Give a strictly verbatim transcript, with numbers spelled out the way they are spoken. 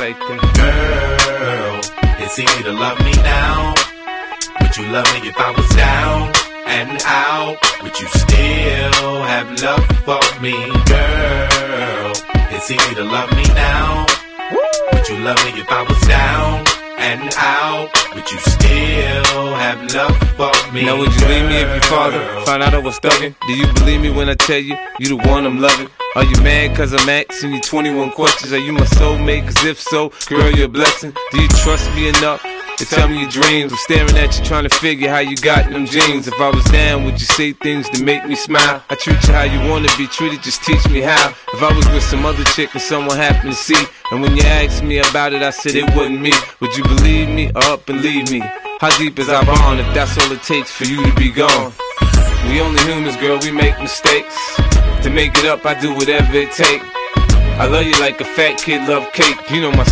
like that. Girl, it's easy to love me now. Would you love me if I was down and out? Would you still have love for me? Girl, it's easy to love me now. Would you love me if I was down and out? Would you still have love for me? Now would you leave me if your father found out I was thugging? Do you believe me when I tell you, you the one I'm loving? Are you mad cause I'm asking you twenty-one questions? Are you my soulmate? Cause if so, girl, you're a blessing. Do you trust me enough to tell me your dreams? I'm staring at you trying to figure how you got them jeans. If I was down, would you say things to make me smile? I treat you how you wanna be treated, just teach me how. If I was with some other chick and someone happened to see, and when you asked me about it, I said it wasn't me, would you believe me or up and leave me? How deep is our bond if that's all it takes for you to be gone? We only humans, girl, we make mistakes. To make it up, I do whatever it takes. I love you like a fat kid love cake. You know my